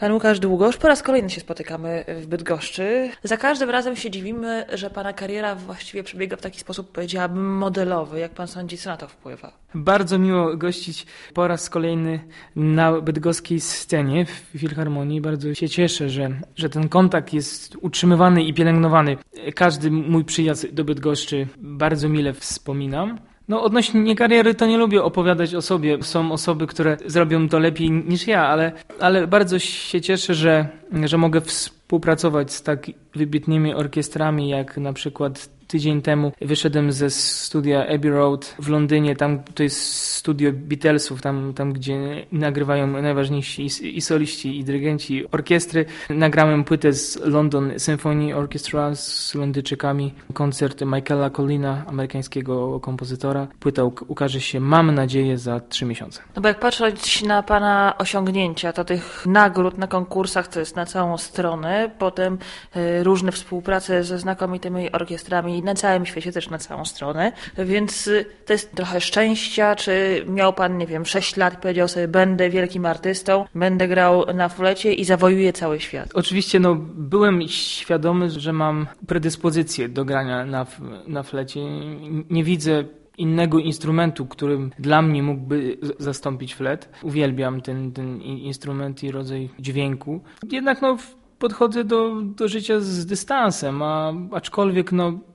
Pan Łukasz Długosz, po raz kolejny się spotykamy w Bydgoszczy. Za każdym razem się dziwimy, że pana kariera właściwie przebiega w taki sposób, powiedziałabym, modelowy. Jak pan sądzi, co na to wpływa? Bardzo miło gościć po raz kolejny na bydgoskiej scenie w Filharmonii. Bardzo się cieszę, że ten kontakt jest utrzymywany i pielęgnowany. Każdy mój przyjazd do Bydgoszczy bardzo mile wspominam. No odnośnie kariery to nie lubię opowiadać o sobie. Są osoby, które zrobią to lepiej niż ja, ale bardzo się cieszę, że mogę współpracować z tak wybitnymi orkiestrami, jak na przykład tydzień temu wyszedłem ze studia Abbey Road w Londynie. Tam to jest studio Beatlesów, tam gdzie nagrywają najważniejsi i soliści, i dyrygenci orkiestry. Nagrałem płytę z London Symphony Orchestra z Londyńczykami. Koncert Michaela Collina, amerykańskiego kompozytora. Płyta ukaże się, mam nadzieję, za 3 miesiące. No bo jak patrzeć na pana osiągnięcia, to tych nagród na konkursach to jest na całą stronę. Potem różne współprace ze znakomitymi orkiestrami na całym świecie, też na całą stronę, więc to jest trochę szczęścia. Czy miał pan, nie wiem, 6 lat i powiedział sobie, będę wielkim artystą, będę grał na flecie i zawojuję cały świat? Oczywiście byłem świadomy, że mam predyspozycję do grania na flecie. Nie widzę innego instrumentu, którym dla mnie mógłby zastąpić flet. Uwielbiam ten instrument i rodzaj dźwięku. Jednak podchodzę do życia z dystansem, aczkolwiek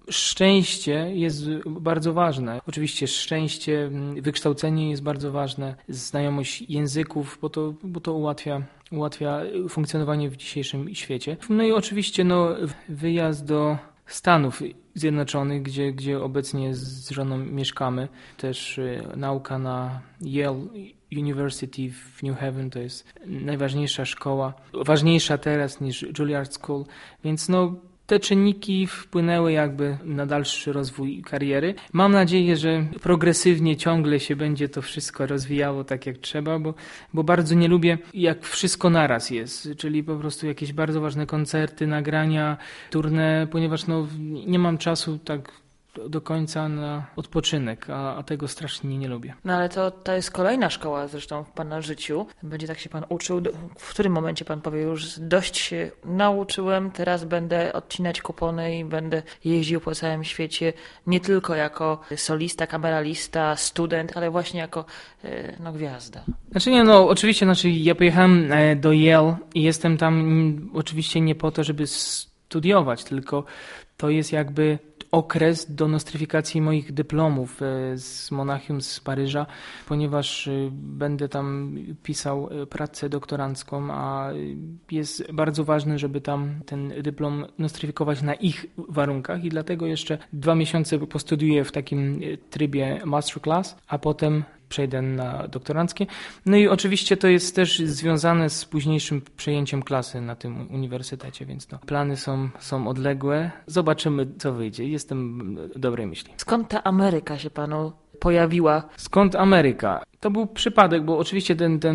szczęście jest bardzo ważne. Oczywiście szczęście, wykształcenie jest bardzo ważne, znajomość języków, bo to ułatwia funkcjonowanie w dzisiejszym świecie. No i oczywiście wyjazd do Stanów Zjednoczonych, gdzie obecnie z żoną mieszkamy. Też nauka na Yale University w New Haven to jest najważniejsza szkoła, ważniejsza teraz niż Juilliard School, więc te czynniki wpłynęły jakby na dalszy rozwój kariery. Mam nadzieję, że progresywnie ciągle się będzie to wszystko rozwijało tak jak trzeba, bo bardzo nie lubię jak wszystko naraz jest, czyli po prostu jakieś bardzo ważne koncerty, nagrania, tournée, ponieważ nie mam czasu tak do końca na odpoczynek, a tego strasznie nie lubię. No ale to jest kolejna szkoła zresztą w pana życiu. Będzie tak się pan uczył. W którym momencie pan powie, już dość się nauczyłem, teraz będę odcinać kupony i będę jeździł po całym świecie, nie tylko jako solista, kameralista, student, ale właśnie jako gwiazda. Oczywiście, ja pojechałem do Yale i jestem tam oczywiście nie po to, żeby studiować, tylko to jest jakby okres do nostryfikacji moich dyplomów z Monachium z Paryża, ponieważ będę tam pisał pracę doktorancką, a jest bardzo ważne, żeby tam ten dyplom nostryfikować na ich warunkach i dlatego jeszcze 2 miesiące postudiuję w takim trybie masterclass, a potem przejdę na doktoranckie. No i oczywiście to jest też związane z późniejszym przejęciem klasy na tym uniwersytecie, więc plany są odległe. Zobaczymy, co wyjdzie. Jestem dobrej myśli. Skąd ta Ameryka się panu pojawiła? Skąd Ameryka? To był przypadek, bo oczywiście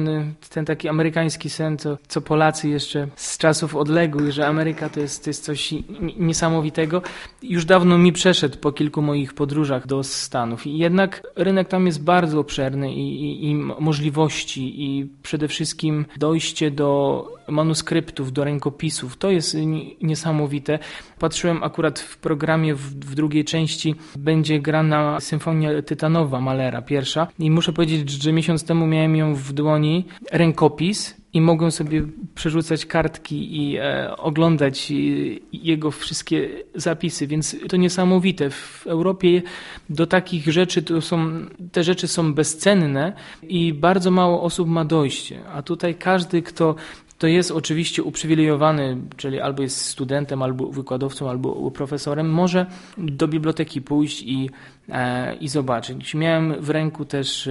ten taki amerykański sen, co Polacy jeszcze z czasów odległych, że Ameryka to jest coś niesamowitego, już dawno mi przeszedł po kilku moich podróżach do Stanów. I jednak rynek tam jest bardzo obszerny i możliwości i przede wszystkim dojście do manuskryptów, do rękopisów. To jest niesamowite. Patrzyłem akurat w programie w drugiej części będzie grana Symfonia Tytanowa Mahlera, pierwsza, i muszę powiedzieć, że miesiąc temu miałem ją w dłoni, rękopis, i mogłem sobie przerzucać kartki i oglądać jego wszystkie zapisy, więc to niesamowite. W Europie do takich rzeczy te rzeczy są bezcenne i bardzo mało osób ma dojście, a tutaj każdy, kto to jest oczywiście uprzywilejowany, czyli albo jest studentem, albo wykładowcą, albo profesorem, może do biblioteki pójść i zobaczyć. Miałem w ręku też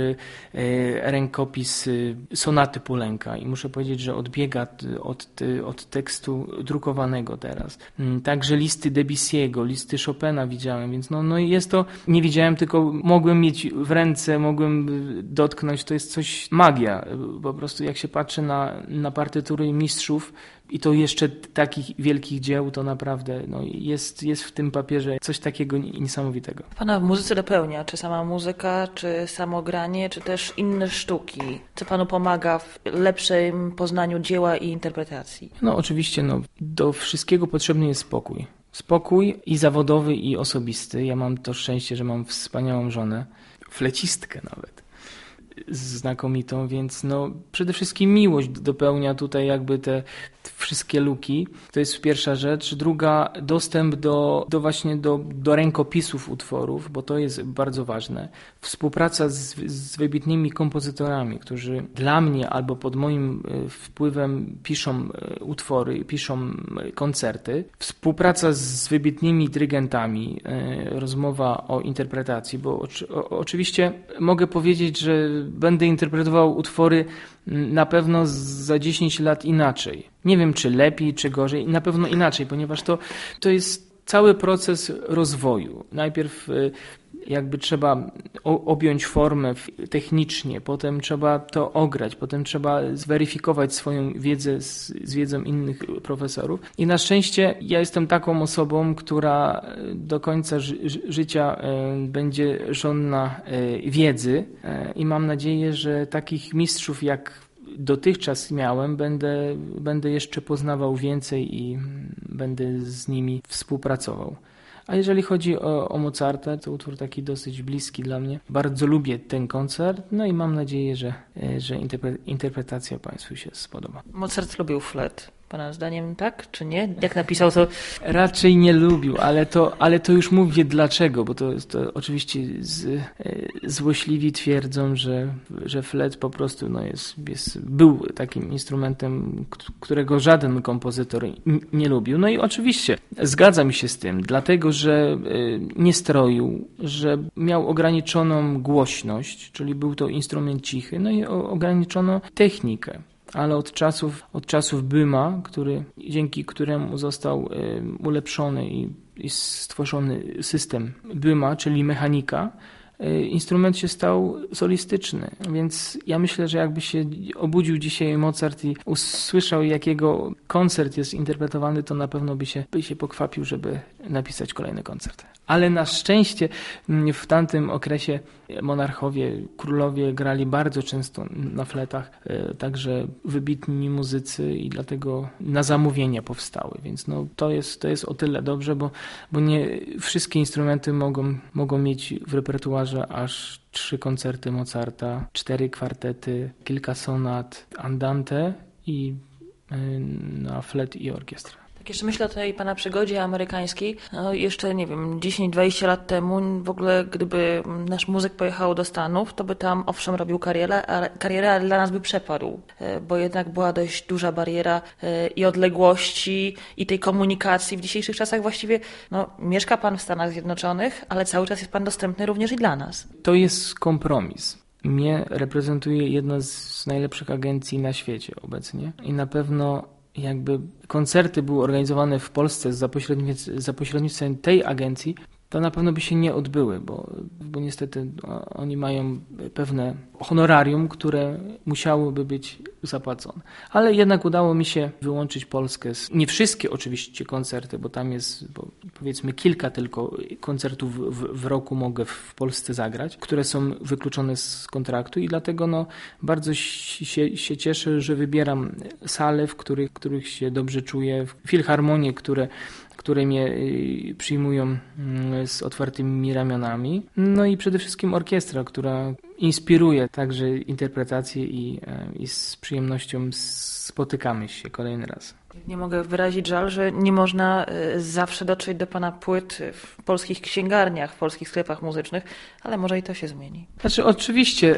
rękopis Sonaty Poulenca i muszę powiedzieć, że odbiega od tekstu drukowanego teraz. Także listy Debussy'ego, listy Chopina widziałem, więc jest to, nie widziałem, tylko mogłem mieć w ręce, mogłem dotknąć, to jest coś, magia. Po prostu jak się patrzy na partytury mistrzów i to jeszcze takich wielkich dzieł, to naprawdę jest w tym papierze coś takiego niesamowitego. Pana muzyka muzyce dopełnia? Czy sama muzyka, czy samo granie, czy też inne sztuki? Co panu pomaga w lepszym poznaniu dzieła i interpretacji? No oczywiście, do wszystkiego potrzebny jest spokój. Spokój i zawodowy, i osobisty. Ja mam to szczęście, że mam wspaniałą żonę, flecistkę nawet, znakomitą, więc przede wszystkim miłość dopełnia tutaj jakby te wszystkie luki. To jest pierwsza rzecz. Druga, dostęp do rękopisów utworów, bo to jest bardzo ważne. Współpraca z wybitnymi kompozytorami, którzy dla mnie albo pod moim wpływem piszą utwory, piszą koncerty. Współpraca z wybitnymi dyrygentami, rozmowa o interpretacji, bo oczywiście mogę powiedzieć, że będę interpretował utwory na pewno za 10 lat inaczej. Nie wiem, czy lepiej, czy gorzej, na pewno inaczej, ponieważ to jest cały proces rozwoju. Najpierw jakby trzeba objąć formę technicznie, potem trzeba to ograć, potem trzeba zweryfikować swoją wiedzę z wiedzą innych profesorów. I na szczęście ja jestem taką osobą, która do końca życia będzie żonna wiedzy i mam nadzieję, że takich mistrzów jak dotychczas miałem, będę jeszcze poznawał więcej i będę z nimi współpracował. A jeżeli chodzi o Mozarta, to utwór taki dosyć bliski dla mnie. Bardzo lubię ten koncert, i mam nadzieję, że interpretacja Państwu się spodoba. Mozart lubił flet. Pana zdaniem tak, czy nie? Jak napisał to? Raczej nie lubił, ale to już mówię dlaczego, bo to oczywiście złośliwi twierdzą, że flet po prostu był takim instrumentem, którego żaden kompozytor nie lubił. I oczywiście zgadzam się z tym, dlatego że nie stroił, że miał ograniczoną głośność, czyli był to instrument cichy, i ograniczoną technikę. Ale od czasów Böhma, dzięki któremu został ulepszony i stworzony system Böhma, czyli mechanika, instrument się stał solistyczny. Więc ja myślę, że jakby się obudził dzisiaj Mozart i usłyszał, jakiego koncert jest interpretowany, to na pewno by się pokwapił, żeby napisać kolejny koncert. Ale na szczęście w tamtym okresie monarchowie, królowie grali bardzo często na fletach, także wybitni muzycy i dlatego na zamówienia powstały. Więc to jest o tyle dobrze, bo nie wszystkie instrumenty mogą mieć w repertuarze aż 3 koncerty Mozarta, 4 kwartety, kilka sonat, andante i na flet i orkiestrę. Tak jeszcze myślę o tej pana przygodzie amerykańskiej. Jeszcze, nie wiem, 10-20 lat temu w ogóle gdyby nasz muzyk pojechał do Stanów, to by tam owszem robił karierę, ale dla nas by przepadł, bo jednak była dość duża bariera i odległości, i tej komunikacji. W dzisiejszych czasach właściwie mieszka pan w Stanach Zjednoczonych, ale cały czas jest pan dostępny również i dla nas. To jest kompromis. Mnie reprezentuje jedna z najlepszych agencji na świecie obecnie i na pewno jakby koncerty były organizowane w Polsce za pośrednictwem tej agencji, to na pewno by się nie odbyły, bo niestety oni mają pewne honorarium, które musiałoby być zapłacone. Ale jednak udało mi się wyłączyć Polskę nie wszystkie oczywiście koncerty, bo tam jest powiedzmy kilka tylko koncertów w roku mogę w Polsce zagrać, które są wykluczone z kontraktu i dlatego bardzo się cieszę, że wybieram sale, w których się dobrze czuję, filharmonie, które mnie przyjmują z otwartymi ramionami. I przede wszystkim orkiestra, która inspiruje także interpretację i z przyjemnością spotykamy się kolejny raz. Nie mogę wyrazić żal, że nie można zawsze dotrzeć do pana płyt w polskich księgarniach, w polskich sklepach muzycznych, ale może i to się zmieni. Znaczy oczywiście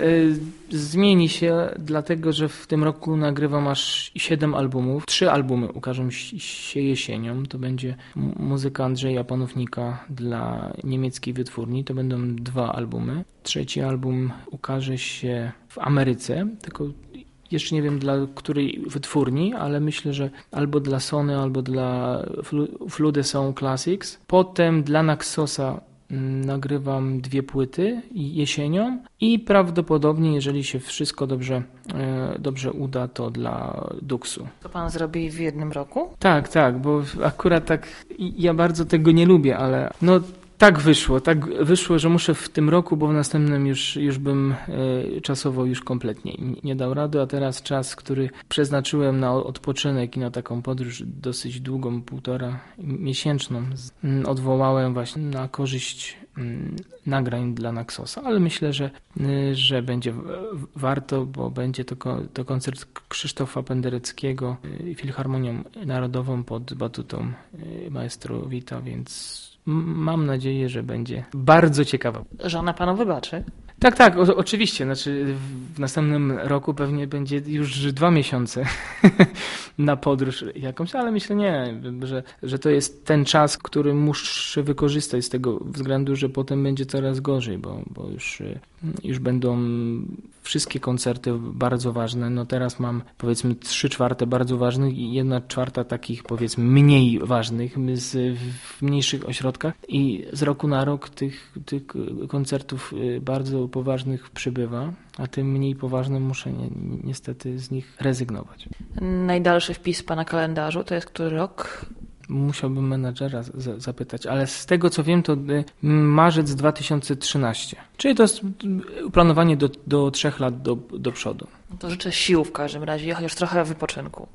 zmieni się, dlatego że w tym roku nagrywam aż 7 albumów. 3 albumy ukażą się jesienią. To będzie muzyka Andrzeja Panównika dla niemieckiej wytwórni. To będą 2 albumy. 3 album ukaże się w Ameryce, tylko jeszcze nie wiem dla której wytwórni, ale myślę, że albo dla Sony, albo dla Flude Sound Classics. Potem dla Naxosa nagrywam 2 płyty jesienią i prawdopodobnie, jeżeli się wszystko dobrze uda, to dla Duxu. To pan zrobi w jednym roku? Tak, bo akurat tak ja bardzo tego nie lubię, ale Tak wyszło, że muszę w tym roku, bo w następnym już bym czasowo już kompletnie nie dał rady, a teraz czas, który przeznaczyłem na odpoczynek i na taką podróż dosyć długą, 1,5 miesięczną, odwołałem właśnie na korzyść nagrań dla Naxosa, ale myślę, że będzie warto, bo będzie to koncert Krzysztofa Pendereckiego Filharmonią Narodową pod batutą maestro Vita, więc mam nadzieję, że będzie bardzo ciekawa. Żona panu wybaczy? Tak, oczywiście. Znaczy w następnym roku pewnie będzie już 2 miesiące na podróż jakąś, ale myślę nie, że to jest ten czas, który muszę wykorzystać z tego względu, że potem będzie coraz gorzej, bo już będą wszystkie koncerty bardzo ważne. No teraz mam powiedzmy 3/4 bardzo ważnych i 1/4 takich powiedzmy mniej ważnych w mniejszych ośrodkach i z roku na rok tych koncertów bardzo poważnych przybywa, a tym mniej poważnym muszę niestety z nich rezygnować. Najdalszy wpis w pana kalendarzu to jest który rok? Musiałbym menadżera zapytać, ale z tego co wiem to marzec 2013, czyli to jest planowanie do 3 lat do przodu. To życzę sił w każdym razie, chociaż trochę wypoczynku.